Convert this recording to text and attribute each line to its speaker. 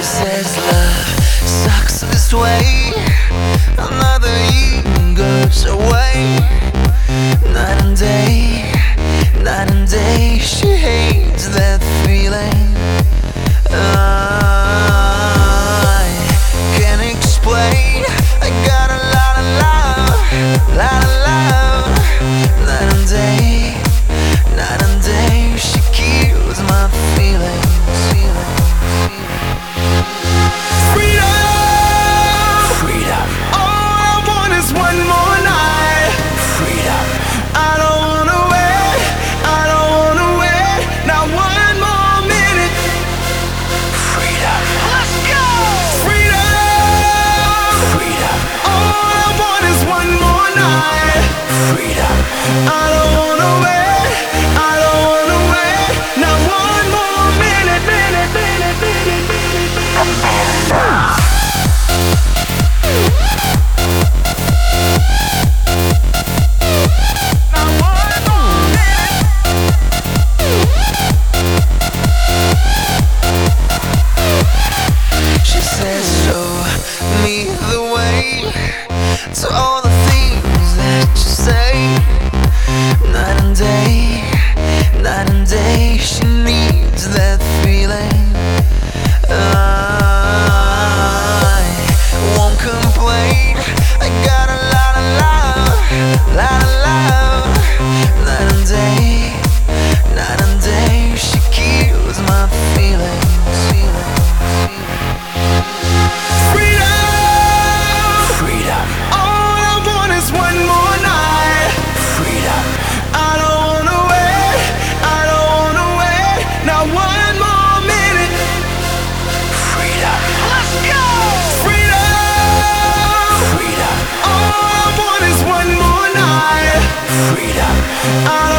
Speaker 1: says love sucks this way. Another year goes away. Night and day, night and day. She hates that feeling. I can't explain. I got a lot of love, lot of love. Night and day, night and day. She kills my feelings. To all the things that you say. Night and day, night and day. She needs that feeling. I won't complain. I got a lot of love, lot of love. Night and day, night and day. She kills my feelings.
Speaker 2: Freedom.